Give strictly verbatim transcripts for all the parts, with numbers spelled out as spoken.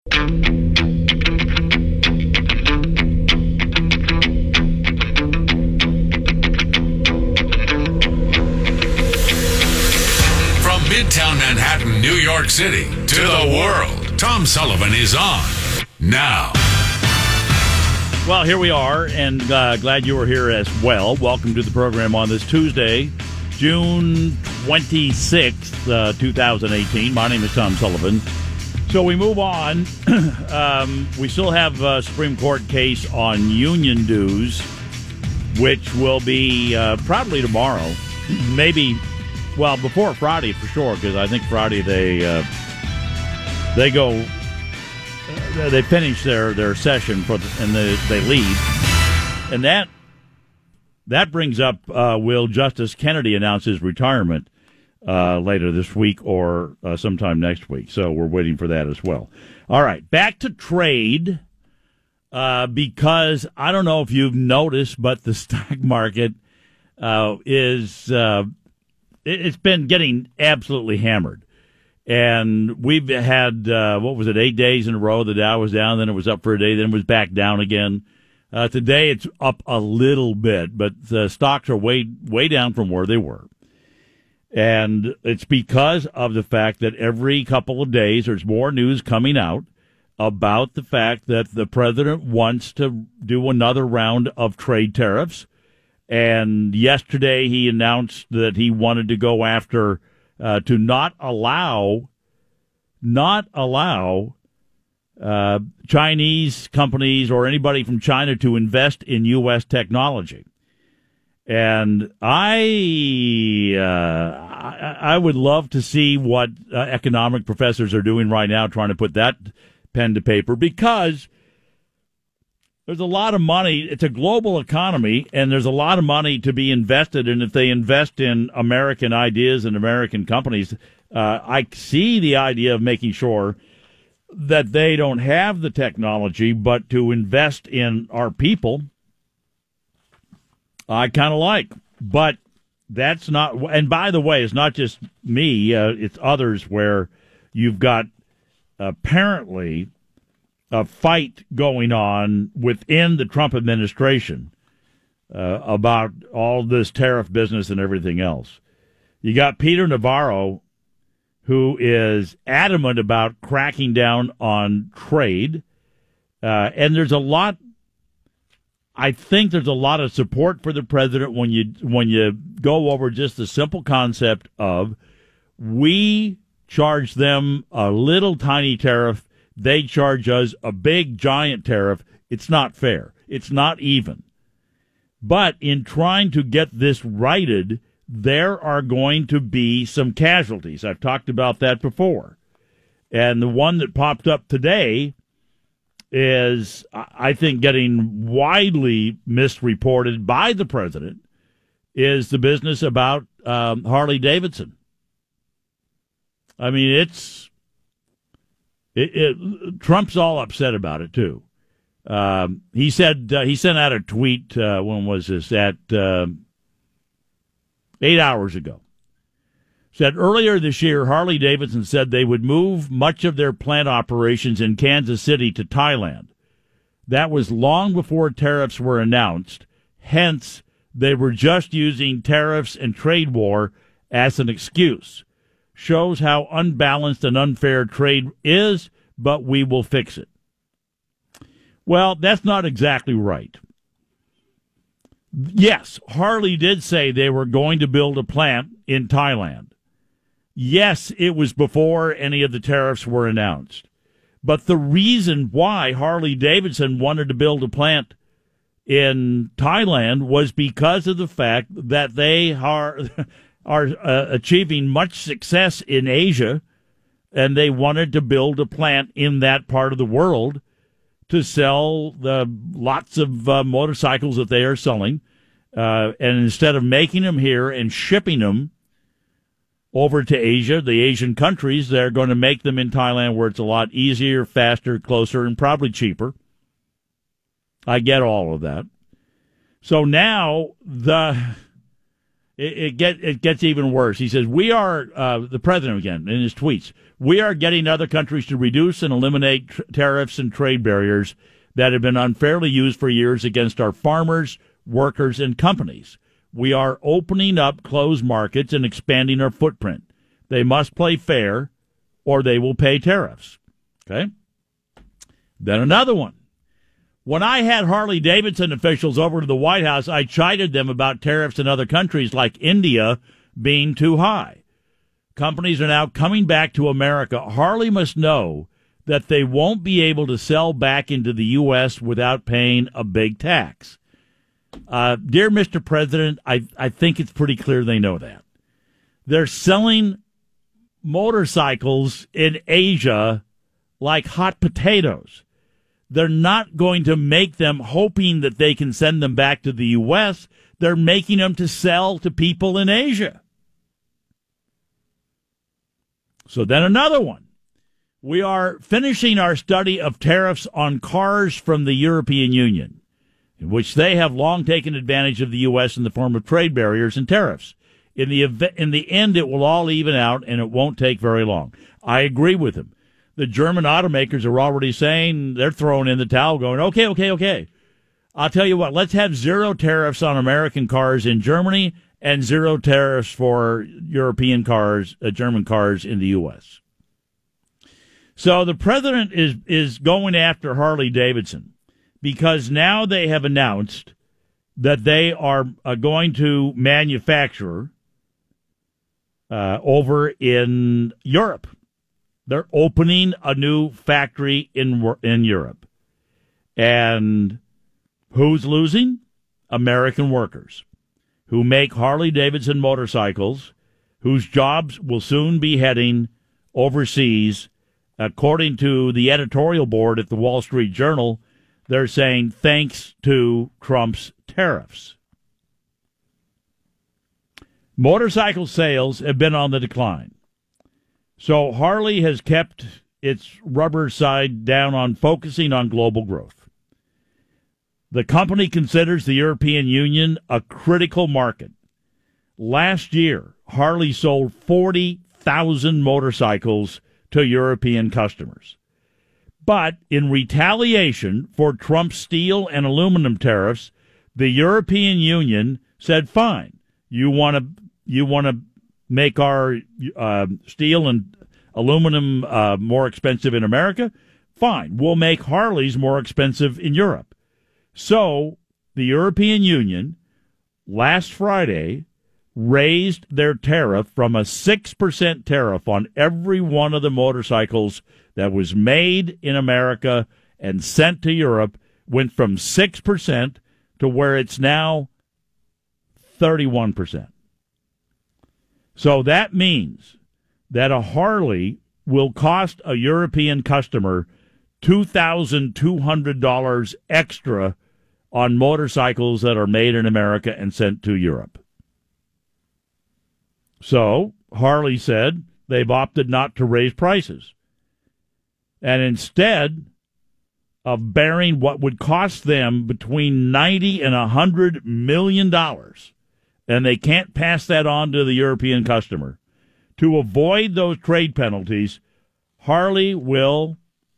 Midtown Manhattan, New York City, to the world. Tom Sullivan is on now. Well, here we are, and uh, glad you were here as well. Welcome to the program on this Tuesday, June twenty-sixth, uh, twenty eighteen. My name is Tom Sullivan. So we move on. um, we still have a Supreme Court case on union dues, which will be uh, probably tomorrow, maybe. Well, before Friday for sure, because I think Friday they uh, they go uh, they finish their, their session for the, and they, they leave, and that that brings up uh, will Justice Kennedy announce his retirement uh, later this week or uh, sometime next week? So we're waiting for that as well. All right, back to trade uh, because I don't know if you've noticed, but the stock market uh, is. Uh, It's been getting absolutely hammered. And we've had, uh, what was it, eight days in a row. The Dow was down, then it was up for a day, then it was back down again. Uh, today it's up a little bit, but the stocks are way, way down from where they were. And it's because of the fact that every couple of days there's more news coming out about the fact that the president wants to do another round of trade tariffs. And yesterday he announced that he wanted to go after, uh, to not allow, not allow uh, Chinese companies or anybody from China to invest in U S technology. And I, uh, I, I would love to see what uh, economic professors are doing right now, trying to put that pen to paper, because there's a lot of money. It's a global economy, and there's a lot of money to be invested. And if they invest in American ideas and American companies, uh, I see the idea of making sure that they don't have the technology, but to invest in our people, I kind of like. But that's not, and by the way, it's not just me, uh, it's others where you've got apparently a fight going on within the Trump administration uh, about all this tariff business and everything else. You got Peter Navarro, who is adamant about cracking down on trade, uh, and there's a lot. I think there's a lot of support for the president when you when you go over just the simple concept of we charge them a little tiny tariff. They charge us a big, giant tariff. It's not fair. It's not even. But in trying to get this righted, there are going to be some casualties. I've talked about that before. And the one that popped up today is, I think, getting widely misreported by the president, is the business about um, Harley Davidson. I mean, it's... It, it, Trump's all upset about it too. Um, he said uh, he sent out a tweet. Uh, when was this? At uh, eight hours ago. Said earlier this year, Harley Davidson said they would move much of their plant operations in Kansas City to Thailand. That was long before tariffs were announced. Hence, they were just using tariffs and trade war as an excuse. Shows how unbalanced and unfair trade is, but we will fix it. Well, that's not exactly right. Yes, Harley did say they were going to build a plant in Thailand. Yes, it was before any of the tariffs were announced. But the reason why Harley Davidson wanted to build a plant in Thailand was because of the fact that they are... are uh, achieving much success in Asia, and they wanted to build a plant in that part of the world to sell the lots of uh, motorcycles that they are selling. Uh, and instead of making them here and shipping them over to Asia, the Asian countries, they're going to make them in Thailand where it's a lot easier, faster, closer, and probably cheaper. I get all of that. So now the... it, it, get, it gets even worse. He says, we are, uh, the president again, in his tweets, we are getting other countries to reduce and eliminate tr- tariffs and trade barriers that have been unfairly used for years against our farmers, workers, and companies. We are opening up closed markets and expanding our footprint. They must play fair, or they will pay tariffs. Okay? Then another one. When I had Harley-Davidson officials over to the White House, I chided them about tariffs in other countries like India being too high. Companies are now coming back to America. Harley must know that they won't be able to sell back into the U S without paying a big tax. Uh, dear Mister President, I, I think it's pretty clear they know that. They're selling motorcycles in Asia like hot potatoes. They're not going to make them hoping that they can send them back to the U S. They're making them to sell to people in Asia. So then another one. We are finishing our study of tariffs on cars from the European Union, in which they have long taken advantage of the U S in the form of trade barriers and tariffs. In the ev- in the end, it will all even out, and it won't take very long. I agree with him. The German automakers are already saying, they're throwing in the towel, going, okay, okay, okay. I'll tell you what, let's have zero tariffs on American cars in Germany and zero tariffs for European cars, uh, German cars in the U S. So the president is, is going after Harley-Davidson because now they have announced that they are uh, going to manufacture uh, over in Europe. They're opening a new factory in in Europe. And who's losing? American workers who make Harley-Davidson motorcycles, whose jobs will soon be heading overseas. According to the editorial board at the Wall Street Journal, they're saying thanks to Trump's tariffs. Motorcycle sales have been on the decline. So Harley has kept its rubber side down on focusing on global growth. The company considers the European Union a critical market. Last year, Harley sold forty thousand motorcycles to European customers. But in retaliation for Trump's steel and aluminum tariffs, the European Union said, fine, you want to you want to make our uh, steel and aluminum uh, more expensive in America? Fine, we'll make Harleys more expensive in Europe. So the European Union last Friday raised their tariff from a six percent tariff on every one of the motorcycles that was made in America and sent to Europe, went from six percent to where it's now thirty-one percent. So that means that a Harley will cost a European customer two thousand two hundred dollars extra on motorcycles that are made in America and sent to Europe. So Harley said they've opted not to raise prices. And instead of bearing what would cost them between ninety and one hundred million dollars, and they can't pass that on to the European customer, to avoid those trade penalties, Harley will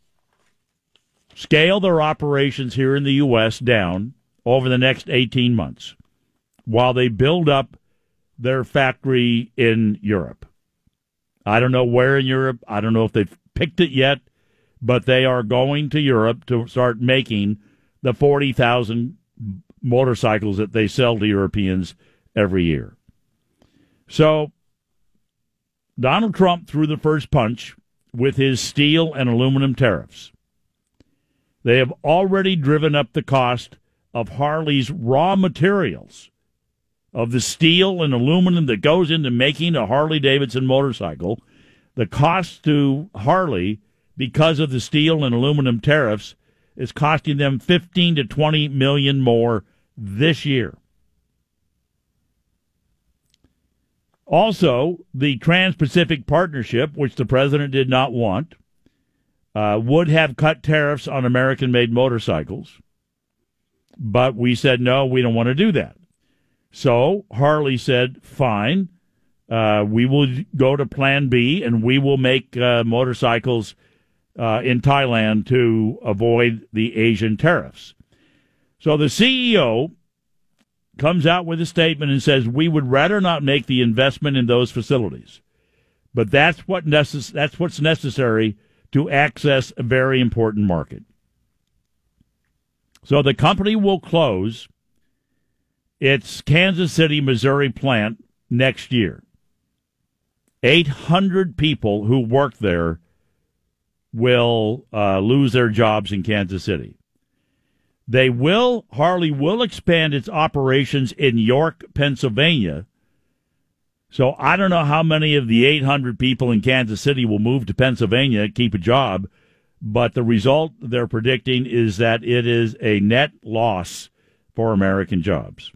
scale their operations here in the U S down over the next eighteen months while they build up their factory in Europe. I don't know where in Europe. I don't know if they've picked it yet, but they are going to Europe to start making the forty thousand motorcycles that they sell to Europeans every year. So Donald Trump threw the first punch with his steel and aluminum tariffs. They have already driven up the cost of Harley's raw materials, of the steel and aluminum that goes into making a Harley-Davidson motorcycle. The cost to Harley, because of the steel and aluminum tariffs, is costing them fifteen to twenty million more this year. Also, the Trans-Pacific Partnership, which the president did not want, uh, would have cut tariffs on American-made motorcycles. But we said, no, we don't want to do that. So Harley said, fine, uh, we will go to Plan B, and we will make uh, motorcycles uh, in Thailand to avoid the Asian tariffs. So the C E O comes out with a statement and says, we would rather not make the investment in those facilities. But that's what necess- that's what's necessary to access a very important market. So the company will close its Kansas City, Missouri plant next year. eight hundred people who work there will uh, lose their jobs in Kansas City. They will, Harley will expand its operations in York, Pennsylvania. So I don't know how many of the eight hundred people in Kansas City will move to Pennsylvania, keep a job, but the result they're predicting is that it is a net loss for American jobs.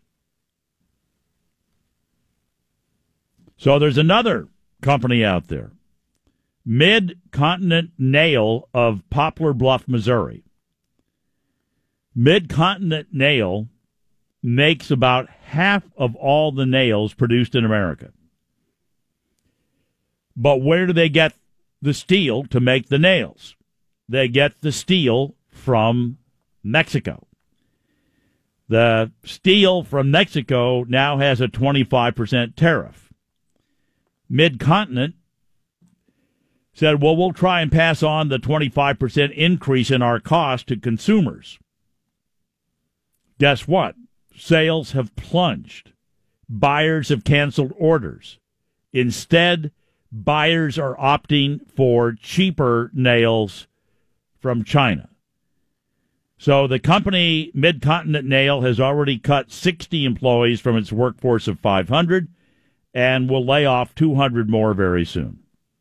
So there's another company out there, Mid-Continent Nail of Poplar Bluff, Missouri. Mid-Continent Nail makes about half of all the nails produced in America. But where do they get the steel to make the nails? They get the steel from Mexico. The steel from Mexico now has a twenty-five percent tariff. Mid-Continent said, well, we'll try and pass on the twenty-five percent increase in our cost to consumers. Guess what? Sales have plunged. Buyers have canceled orders. Instead, buyers are opting for cheaper nails from China. So the company Mid-Continent Nail has already cut sixty employees from its workforce of five hundred and will lay off two hundred more very soon.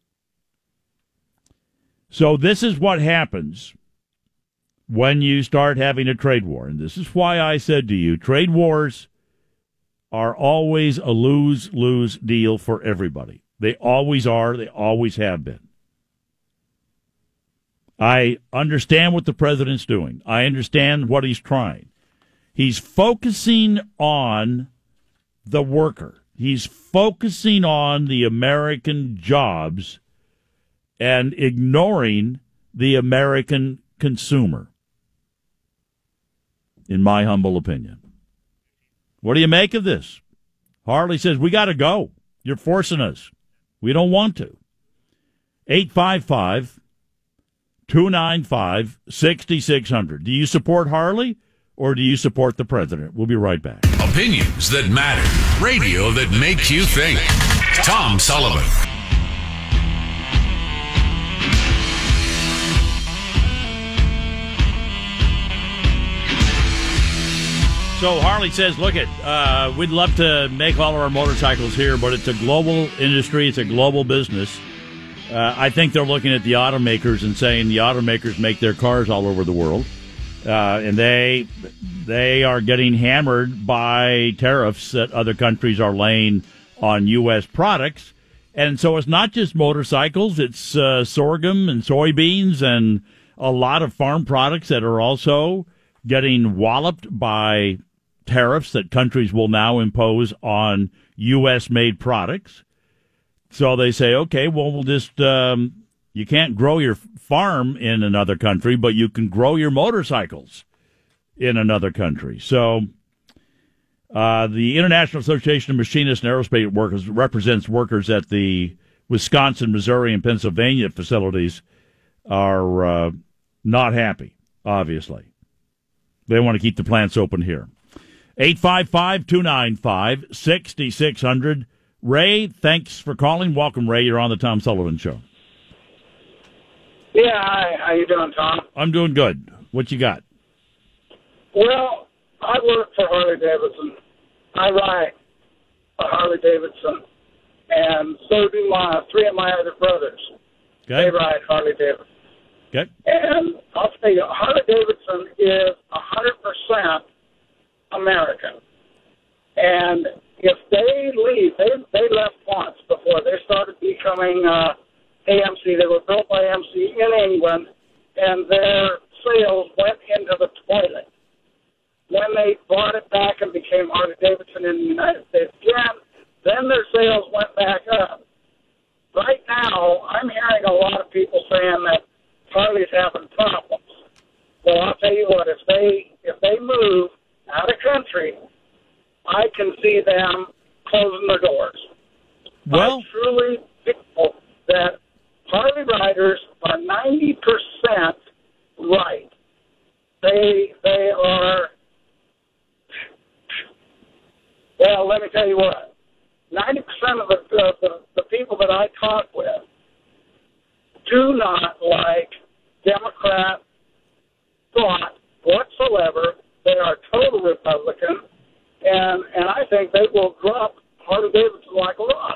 So this is what happens when you start having a trade war. And this is why I said to you, trade wars are always a lose-lose deal for everybody. They always are. They always have been. I understand what the president's doing. I understand what he's trying. He's focusing on the worker. He's focusing on the American jobs and ignoring the American consumer, in my humble opinion. What do you make of this? Harley says, we got to go. You're forcing us. We don't want to. eight five five, two nine five, six six zero zero. Do you support Harley or do you support the president? We'll be right back. Opinions that matter. Radio that makes you think. Tom Sullivan. So Harley says, look, it, uh, we'd love to make all of our motorcycles here, but it's a global industry. It's a global business. Uh, I think they're looking at the automakers and saying the automakers make their cars all over the world. Uh, and they they are getting hammered by tariffs that other countries are laying on U S products. And so it's not just motorcycles. It's uh, sorghum and soybeans and a lot of farm products that are also getting walloped by tariffs that countries will now impose on U S-made products. So they say, okay, well, we'll just, um, you can't grow your farm in another country, but you can grow your motorcycles in another country. So uh, the International Association of Machinists and Aerospace Workers represents workers at the Wisconsin, Missouri, and Pennsylvania facilities are uh, not happy, obviously. They want to keep the plants open here. eight five five, two nine five, six six zero zero. Ray, thanks for calling. Welcome, Ray. You're on the Tom Sullivan Show. Yeah, hi. How you doing, Tom? I'm doing good. What you got? Well, I work for Harley Davidson. I ride a Harley Davidson, and so do my three of my other brothers. Okay. They ride Harley Davidson. Okay. And I'll tell you, Harley Davidson is one hundred percent American. And if they leave, they they left once before they started becoming uh, A M C. They were built by A M C in England, and their sales went into the toilet. When when they bought it back and became Harley-Davidson in the United States again, then their sales went back up. Right now, I'm hearing a lot of people saying that Harley's having problems. Well, I'll tell you what, if they if they move out of country, I can see them closing their doors. Well, I truly feel that Harley riders are ninety percent right. They they are, well, let me tell you what, ninety percent of the, uh, the, the people that I talk with do not like Democrat thought whatsoever. They are total Republican, and, and I think they will drop Harley-Davidson like a rock.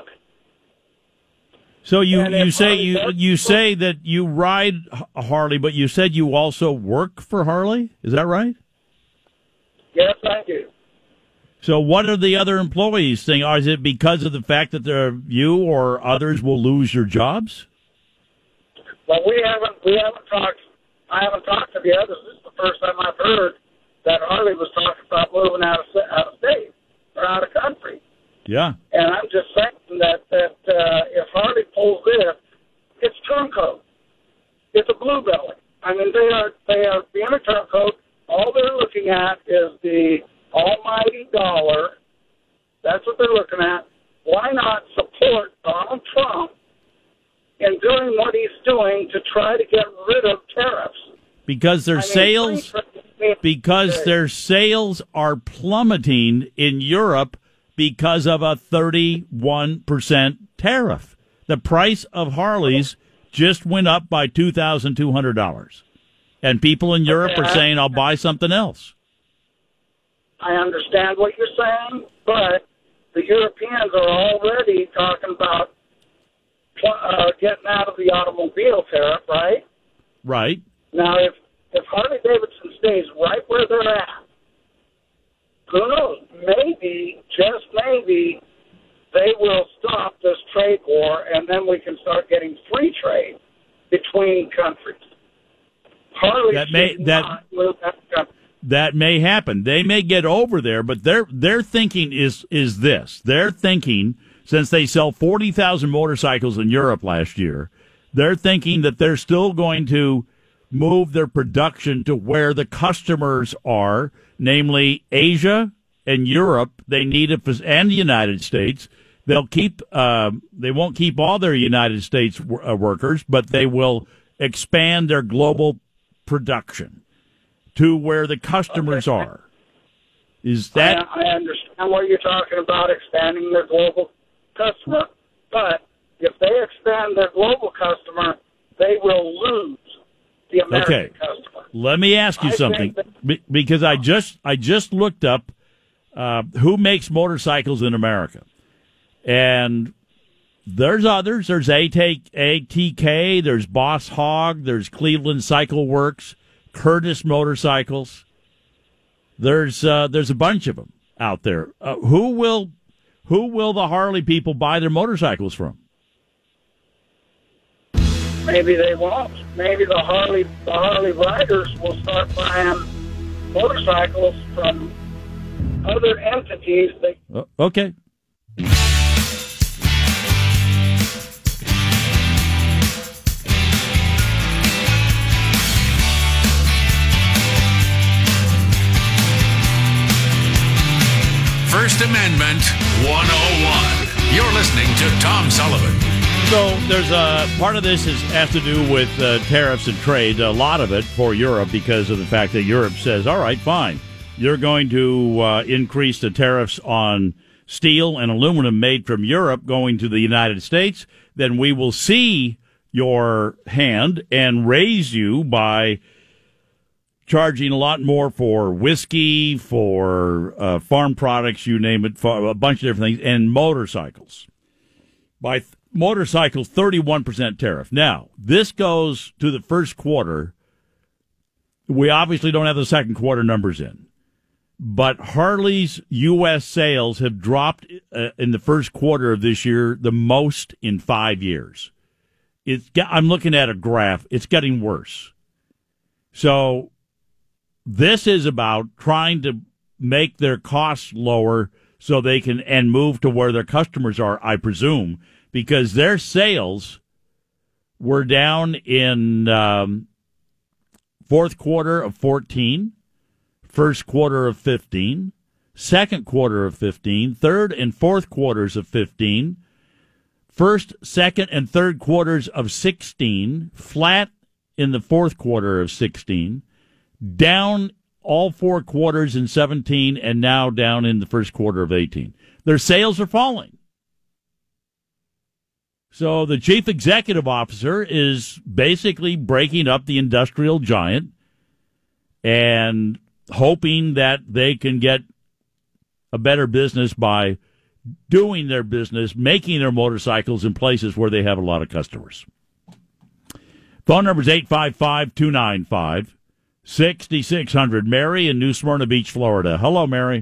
So you, And you if say Harley you does- you say that you ride a Harley, but you said you also work for Harley. Is that right? Yes, I do. So what are the other employees saying? Or is it because of the fact that they're, you or others will lose your jobs? Well, we haven't we haven't talked. I haven't talked to the others. This is the first time I've heard that Harley was talking about moving out of out of state or out of country. Yeah. And I'm just saying that that uh, if Harley pulls this, it's turncoat. It's a blue belly. I mean, they are they are being a turncoat. All they're looking at is the almighty dollar. That's what they're looking at. Why not support Donald Trump in doing what he's doing to try to get rid of tariffs? Because their I mean, sales free- because their sales are plummeting in Europe because of a thirty-one percent tariff. The price of Harleys just went up by two thousand two hundred dollars. And people in Europe Okay, are I- saying, I'll buy something else. I understand what you're saying, but the Europeans are already talking about uh, getting out of the automobile tariff, right? Right. Now, if, if Harley-Davidson stays right where they're at, who knows? Maybe, just maybe, they will stop this trade war, and then we can start getting free trade between countries. Harley That may- should that- not move out of the country. That may happen. They may get over there, but their their thinking is is this. They're thinking, since they sell forty thousand motorcycles in Europe last year, they're thinking that they're still going to move their production to where the customers are, namely Asia and Europe. They need it, and the United States. They'll keep. Uh, they won't keep all their United States w- uh, workers, but they will expand their global production to where the customers Okay. are. Is that I, I understand what you're talking about, expanding their global customer, but if they expand their global customer, they will lose the American Okay. customer. Let me ask you I something, think that- be- because I just I just looked up uh, who makes motorcycles in America, and there's others. There's A T K, there's Boss Hog, there's Cleveland Cycle Works, Curtis Motorcycles. There's uh, there's a bunch of them out there. Uh, who will who will the Harley people buy their motorcycles from? Maybe they won't. Maybe the Harley the Harley riders will start buying motorcycles from other entities that Uh, okay. First Amendment one oh one. You're listening to Tom Sullivan. So there's a part of this is has to do with uh, tariffs and trade. A lot of it for Europe because of the fact that Europe says, "All right, fine, you're going to uh, increase the tariffs on steel and aluminum made from Europe going to the United States. Then we will see your hand and raise you by charging a lot more for whiskey, for uh, farm products, you name it, for a bunch of different things, and motorcycles. By th- motorcycles, thirty-one percent tariff. Now, this goes to the first quarter. We obviously don't have the second quarter numbers in. But Harley's U S sales have dropped uh, in the first quarter of this year the most in five years. It's, I'm looking at a graph. It's getting worse. So this is about trying to make their costs lower so they can and move to where their customers are, I presume, because their sales were down in um, fourth quarter of fourteen, first quarter of fifteen, second quarter of fifteen, third and fourth quarters of fifteen, first, second, and third quarters of sixteen, flat in the fourth quarter of sixteen, down all four quarters in seventeen, and now down in the first quarter of eighteen. Their sales are falling. So the chief executive officer is basically breaking up the industrial giant and hoping that they can get a better business by doing their business, making their motorcycles in places where they have a lot of customers. Phone number is eight five five, two nine five, six six zero zero. Mary in New Smyrna Beach, Florida. Hello, Mary.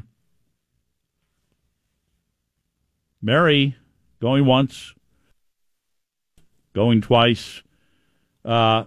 Mary, going once. Going twice. Uh,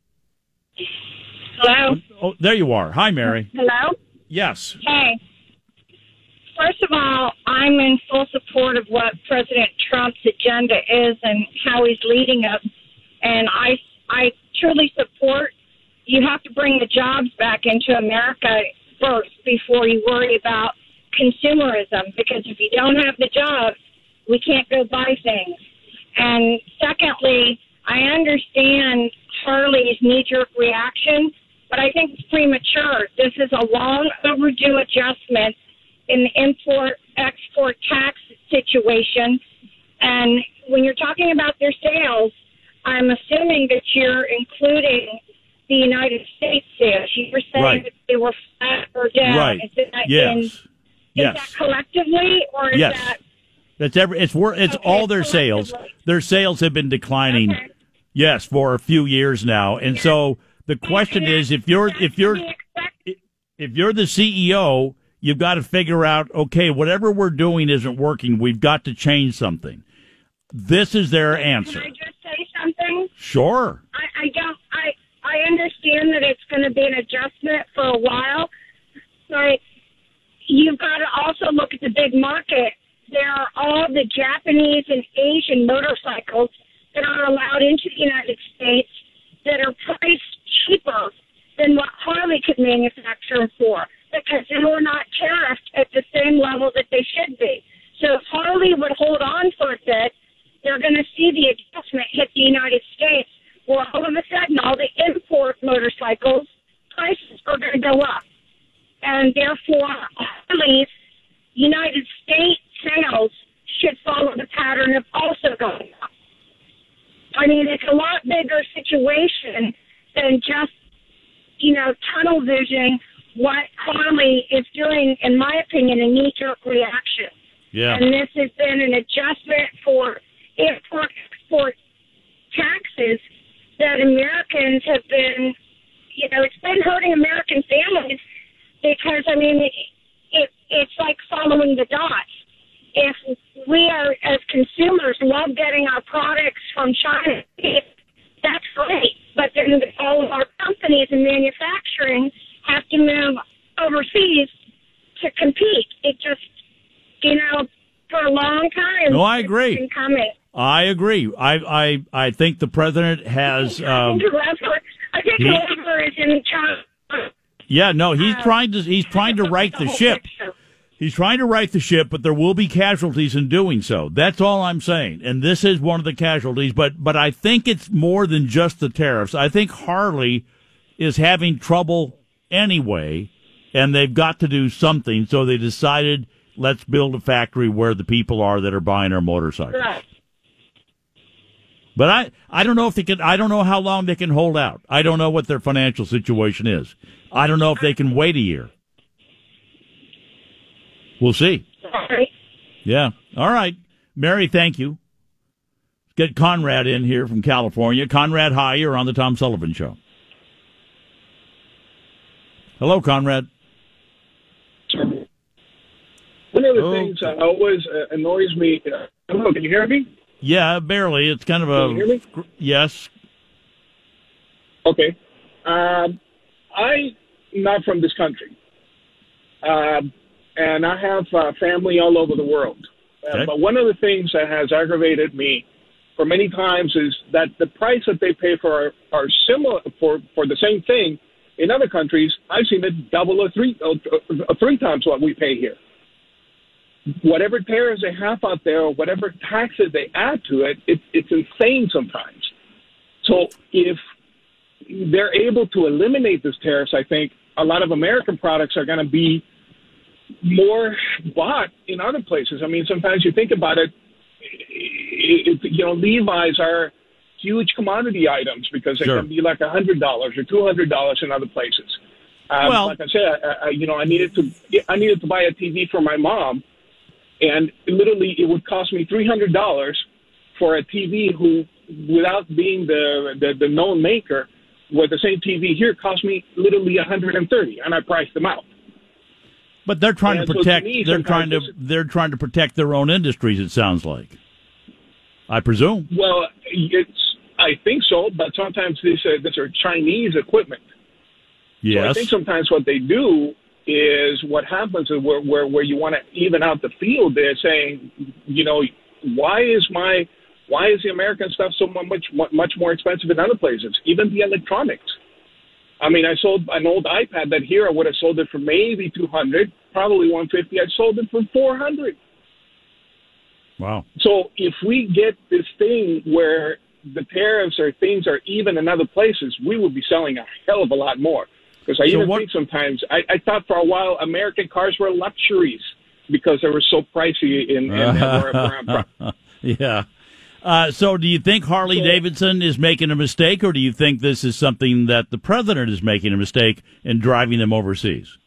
Hello? Oh, there you are. Hi, Mary. Hello? Yes. Hey. First of all, I'm in full support of what President Trump's agenda is and how he's leading us. And I, I truly support you have to bring the jobs back into America first before you worry about consumerism. Because if you don't have the jobs, we can't go buy things. And secondly, I understand Harley's knee-jerk reaction, but I think it's premature. This is a long overdue adjustment in the import-export tax situation. And when you're talking about their sales, I'm assuming that you're including the United States sales. You were saying right. that they were flat or down. Right. Is that yes. In, is yes. that collectively, or is yes. that... That's every. It's it's okay, all their sales. Their sales have been declining, okay. yes, for a few years now. And so the question and is, if you're if you're if you're the C E O, you've got to figure out, okay, whatever we're doing isn't working. We've got to change something. This is their answer. Can I just say something? Sure. I, I don't. I I understand that it's going to be an adjustment for a while, but you've got to also look at the big market. There are all the Japanese and Asian motorcycles that are allowed into the United States that are priced cheaper than what Harley could manufacture them for, because they were not tariffed at the same level that they should be. So if Harley would hold on for a bit, they're going to see the adjustment hit the United States, where all of a sudden all the import motorcycles prices are going to go up. And therefore, Harley's United States sales should follow the pattern of also going up. I mean, it's a lot bigger situation than just, you know, tunnel vision what Harley is doing, in my opinion, a knee-jerk reaction. Yeah. And this has been an adjustment for import-export taxes that Americans have been, you know, it's been hurting American families because, I mean, it, it, it's like following the dots. If we are, as consumers, love getting our products from China, that's great. But then all of our companies in manufacturing have to move overseas to compete. It just, you know, for a long time. No, I agree. It's been coming. I agree. I I I think the president has. Um, I think he, whoever is in China. Yeah, no, he's uh, trying to he's trying to right the ship. He's trying to right the ship, but there will be casualties in doing so. That's all I'm saying. And this is one of the casualties. But but I think it's more than just the tariffs. I think Harley is having trouble anyway, and they've got to do something. So they decided, let's build a factory where the people are that are buying our motorcycles. Right. But I, I don't know if they can. I don't know how long they can hold out. I don't know what their financial situation is. I don't know if they can wait a year. We'll see. Sorry. Yeah. All right. Mary, thank you. Let's get Conrad in here from California. Conrad, hi. You're on the Tom Sullivan Show. Hello, Conrad. One of the oh. things that always uh, annoys me. Uh, hello, can you hear me? Yeah, barely. It's kind of a. Can you hear me? Yes. Okay. Um, I'm not from this country. Um, and I have uh, family all over the world. Uh, Okay. But one of the things that has aggravated me for many times is that the price that they pay for are, are similar for, for the same thing in other countries. I've seen it double or three, or three times what we pay here. Whatever tariffs they have out there, or whatever taxes they add to it, it it's insane sometimes. So if they're able to eliminate these tariffs, I think a lot of American products are going to be more bought in other places. I mean, sometimes you think about it, it, it you know, Levi's are huge commodity items because they Sure. can be like one hundred dollars or two hundred dollars in other places. Um, Well- like I said, I, I, you know, I needed to I needed to buy a T V for my mom, and literally it would cost me three hundred dollars for a T V who, without being the, the, the known maker, with the same T V here cost me literally one hundred thirty dollars, and I priced them out. But they're trying And to so to protect. me, they're trying to. sometimes They're trying to protect their own industries. It sounds like. I presume. Well, it's I think so, but sometimes these uh, these are Chinese equipment. So I Yes. think sometimes what they do is what happens is where where, where you want to even out the field. They're saying, you know, why is my why is the American stuff so much much more expensive in other places? Even the electronics. I mean, I sold an old iPad that here I would have sold it for maybe two hundred, probably one fifty. I sold it for four hundred. Wow. So if we get this thing where the tariffs or things are even in other places, we would be selling a hell of a lot more. Because I So even what- think sometimes, I, I thought for a while American cars were luxuries because they were so pricey in, in where, where I'm from. Yeah. Uh, so, do you think Harley Davidson is making a mistake, or do you think this is something that the president is making a mistake in driving them overseas?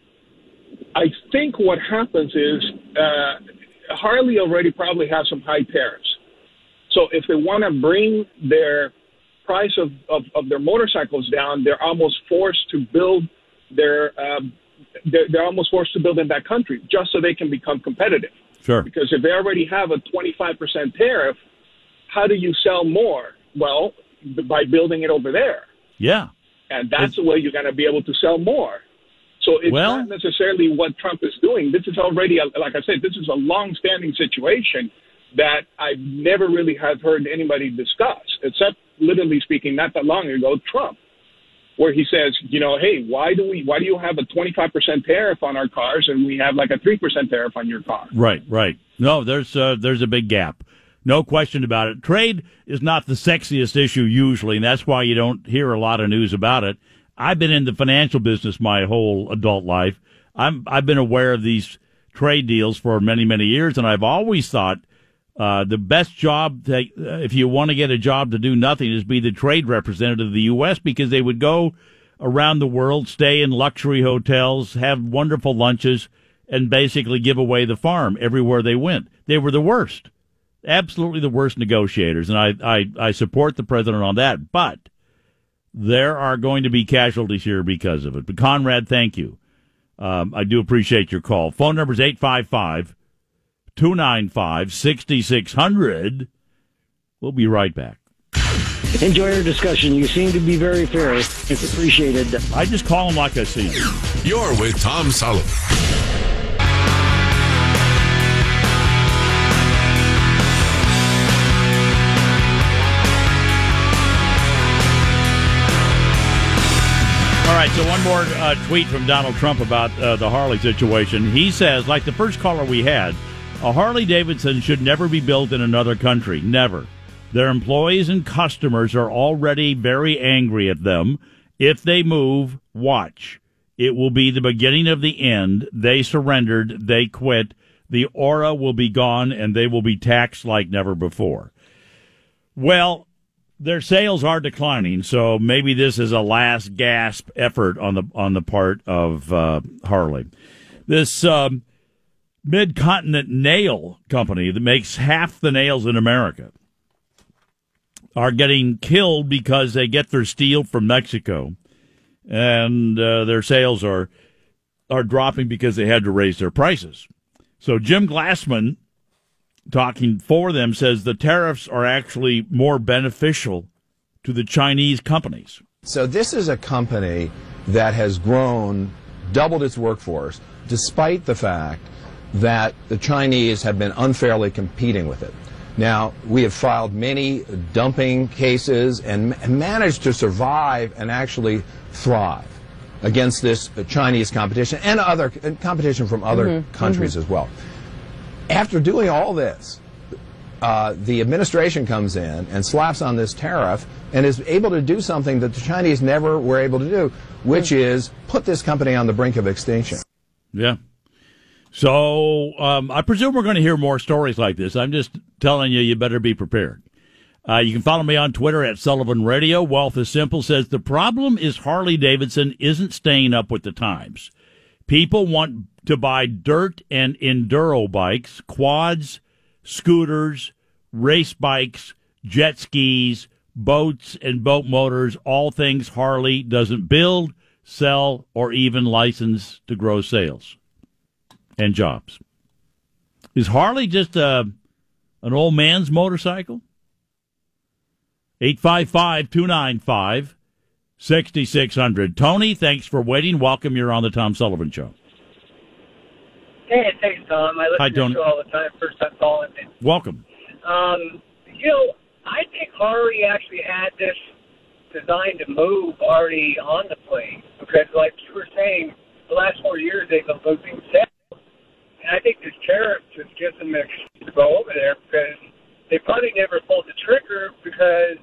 I think what happens is uh, Harley already probably has some high tariffs. So if they want to bring their price of, of, of their motorcycles down, they're almost forced to build their um, they're, they're almost forced to build in that country just so they can become competitive. Sure. Because if they already have a twenty-five percent tariff, how do you sell more? Well, by building it over there. Yeah. And that's the way you're going to be able to sell more. So it's Well- not necessarily what Trump is doing. This is already, a, like I said, this is a long-standing situation that I've never really have heard anybody discuss, except literally speaking, not that long ago, Trump, where he says, you know, hey, why do we, why do you have a twenty-five percent tariff on our cars and we have like a three percent tariff on your car? Right, right. No, there's uh, there's a big gap. No question about it. Trade is not the sexiest issue usually, and that's why you don't hear a lot of news about it. I've been in the financial business my whole adult life. I'm I've been aware of these trade deals for many, many years, and I've always thought uh, the best job to, uh, if you want to get a job to do nothing is be the trade representative of the U S because they would go around the world, stay in luxury hotels, have wonderful lunches, and basically give away the farm everywhere they went. They were the worst. Absolutely the worst negotiators, and I, I, I support the president on that, but there are going to be casualties here because of it. But Conrad, thank you. Um, I do appreciate your call. Phone number is eight five five, two nine five, six six zero zero. We'll be right back. Enjoy our discussion. You seem to be very fair. It's appreciated. I just call him like I see him. You're with Tom Sullivan. All right, so one more uh, tweet from Donald Trump about uh, the Harley situation. He says, like the first caller we had, a Harley Davidson should never be built in another country. Never. Their employees and customers are already very angry at them. If they move, watch. It will be the beginning of the end. They surrendered. They quit. The aura will be gone, and they will be taxed like never before. Well, their sales are declining, so maybe this is a last gasp effort on the on the part of uh, Harley. This um, Mid-Continent Nail Company that makes half the nails in America are getting killed because they get their steel from Mexico, and uh, their sales are are dropping because they had to raise their prices. So Jim Glassman, talking for them, says the tariffs are actually more beneficial to the Chinese companies. So this is a company that has grown doubled its workforce, despite the fact that the Chinese have been unfairly competing with it. Now, we have filed many dumping cases and managed to survive and actually thrive against this Chinese competition and other and competition from other mm-hmm. countries mm-hmm. as well. After doing all this, uh, the administration comes in and slaps on this tariff and is able to do something that the Chinese never were able to do, which mm-hmm. is put this company on the brink of extinction. Yeah. So um, I presume we're going to hear more stories like this. I'm just telling you, you better be prepared. Uh, you can follow me on Twitter at Sullivan Radio. Wealth is Simple says the problem is Harley-Davidson isn't staying up with the times. People want to buy dirt and enduro bikes, quads, scooters, race bikes, jet skis, boats, and boat motors, all things Harley doesn't build, sell, or even license to grow sales and jobs. Is Harley just uh, an old man's motorcycle? eight five five, two nine five, six six zero zero. Tony, thanks for waiting. Welcome. You're on the Tom Sullivan Show. Hey, thanks, Tom. I listen Hi, to the show all the time. First time calling in. Welcome. Um, you know, I think Harley actually had this designed to move already on the plane because, like you were saying, the last four years they've been losing sales. And I think this tariff just gives them an excuse to go over there because they probably never pulled the trigger because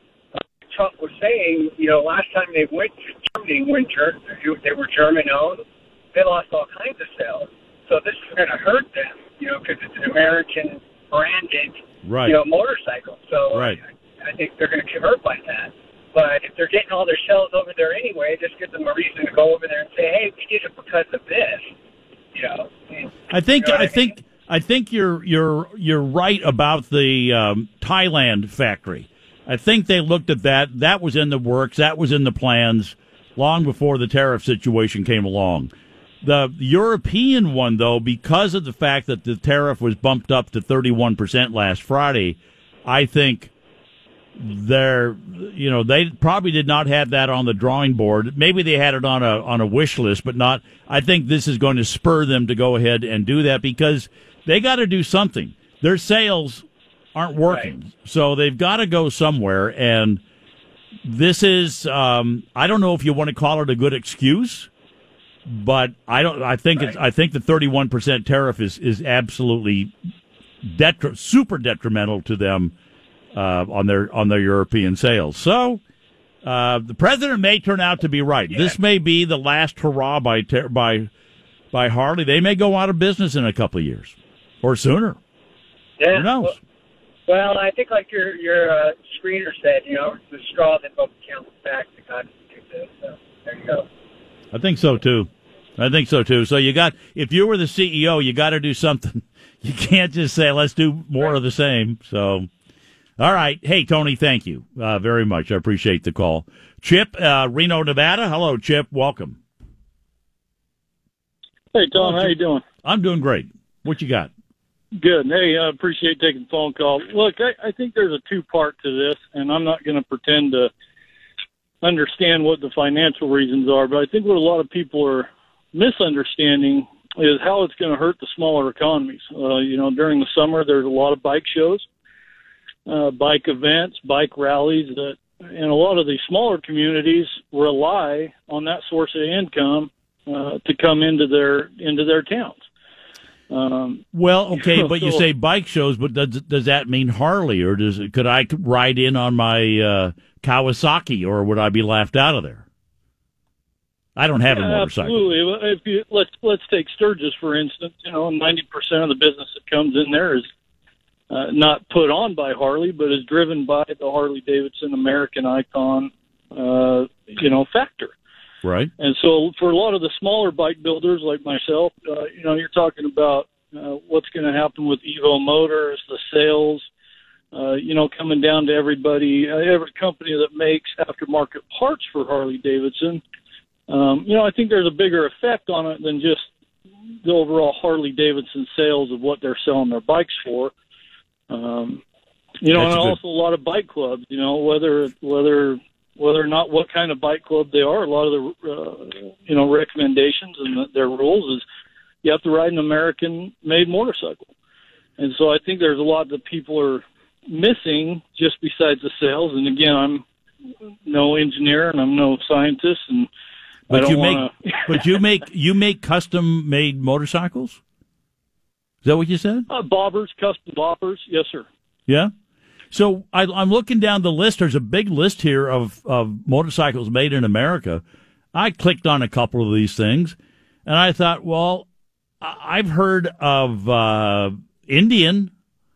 Trump was saying, you know, last time they went to Germany winter, they were German-owned, they lost all kinds of sales. So this is going to hurt them, you know, because it's an American-branded, right. you know, motorcycle. So right. I, I think they're going to get hurt by that. But if they're getting all their sales over there anyway, just give them a reason to go over there and say, hey, we did it because of this, you know. I think, you know I, I mean? think, I think you're you're you're right about the um, Thailand factory. I think they looked at that. That was in the works. That was in the plans long before the tariff situation came along. The European one, though, because of the fact that the tariff was bumped up to thirty-one percent last Friday, I think they're, you know, they probably did not have that on the drawing board. Maybe they had it on a on a wish list, but not. I think this is going to spur them to go ahead and do that because they got to do something. Their sales aren't working, right. So they've got to go somewhere. And this is, um, I don't know if you want to call it a good excuse, but I don't. I think right. it's. I think the thirty-one percent tariff is is absolutely detri- super detrimental to them uh, on their on their European sales. So uh, the president may turn out to be right. Yeah. This may be the last hurrah by ter- by by Harley. They may go out of business in a couple of years or sooner. Yeah. Who knows? Well, well, I think like your your uh, screener said, you know, the straw that broke the camel's back to God do this. So there you go. I think so too. I think so too. So you got, if you were the C E O, you got to do something. You can't just say, let's do more right. of the same. So, all right. Hey, Tony, thank you uh, very much. I appreciate the call. Chip, uh, Reno, Nevada. Hello, Chip. Welcome. Hey, Tom. Hello, how you doing? I'm doing great. What you got? Good. Hey, I appreciate taking the phone call. Look, I, I think there's a two-part to this, and I'm not going to pretend to understand what the financial reasons are, but I think what a lot of people are misunderstanding is how it's going to hurt the smaller economies. Uh, you know, during the summer, there's a lot of bike shows, uh, bike events, bike rallies that, and a lot of these smaller communities rely on that source of income uh, to come into their into their towns. Um, well, okay, you know, but so, you say bike shows, but does does that mean Harley, or does it, could I ride in on my uh, Kawasaki, or would I be laughed out of there? I don't have yeah, a motorcycle. Absolutely. If you, let's let's take Sturgis for instance. You know, ninety percent of the business that comes in there is uh, not put on by Harley, but is driven by the Harley Davidson American Icon, uh, you know, factor. Right. And so for a lot of the smaller bike builders like myself, uh, you know, you're talking about uh, what's going to happen with Evo Motors, the sales, uh, you know, coming down to everybody, uh, every company that makes aftermarket parts for Harley Davidson. Um, you know, I think there's a bigger effect on it than just the overall Harley Davidson sales of what they're selling their bikes for. Um, you know, That's and good. also a lot of bike clubs, you know, whether, whether, whether or not what kind of bike club they are. A lot of the uh, you know recommendations and the, their rules is you have to ride an American-made motorcycle. And so I think there's a lot that people are missing just besides the sales. And again, I'm no engineer and I'm no scientist, and but I don't you wanna... make but you make you make custom-made motorcycles. Is that what you said? Uh, bobbers, custom bobbers, yes, sir. Yeah. So I, I'm looking down the list. There's a big list here of, of motorcycles made in America. I clicked on a couple of these things, and I thought, well, I've heard of uh, Indian,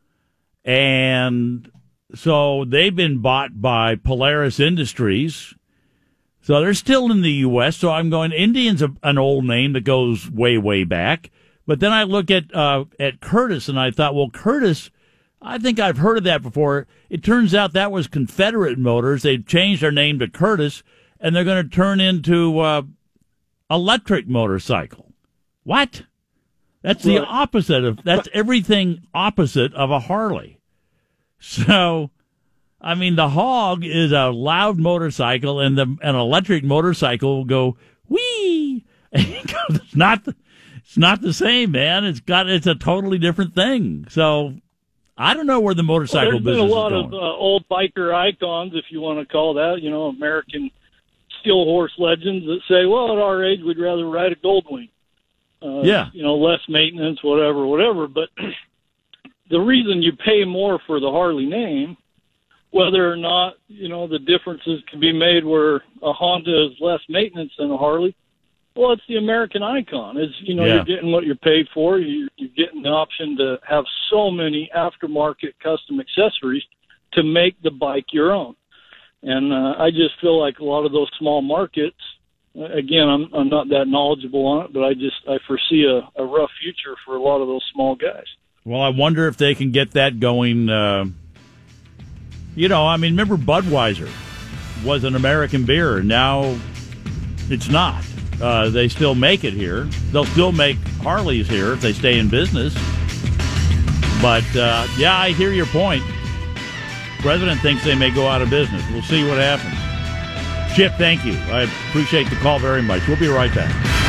and so they've been bought by Polaris Industries. So they're still in the U S. So I'm going, Indian's a, an old name that goes way, way back. But then I look at uh, at Curtis, and I thought, well, Curtis, I think I've heard of that before. It turns out that was Confederate Motors. They've changed their name to Curtis, and they're going to turn into uh, electric motorcycle. What? That's the opposite of, that's everything opposite of a Harley. So, I mean, the Hog is a loud motorcycle, and the an electric motorcycle will go, whee! It's not the, it's not the same, man. It's got, it's a totally different thing. So, I don't know where the motorcycle well, there's business been a lot is of going. uh, old biker icons, if you want to call that, you know, American steel horse legends that say, well, at our age, we'd rather ride a Goldwing. Uh, yeah. You know, less maintenance, whatever, whatever. But the reason you pay more for the Harley name, whether or not, you know, the differences can be made where a Honda is less maintenance than a Harley, well, it's the American icon. It's, you know, Yeah. you're getting what you're paid for. You, you're getting the option to have so many aftermarket custom accessories to make the bike your own. And uh, I just feel like a lot of those small markets, again, I'm, I'm not that knowledgeable on it, but I just I foresee a, a rough future for a lot of those small guys. Well, I wonder if they can get that going. Uh, you know, I mean, remember Budweiser was an American beer, and now it's not. Uh, they still make it here. They'll still make Harleys here if they stay in business. But, uh, yeah, I hear your point. President thinks they may go out of business. We'll see what happens. Chip, thank you. I appreciate the call very much. We'll be right back.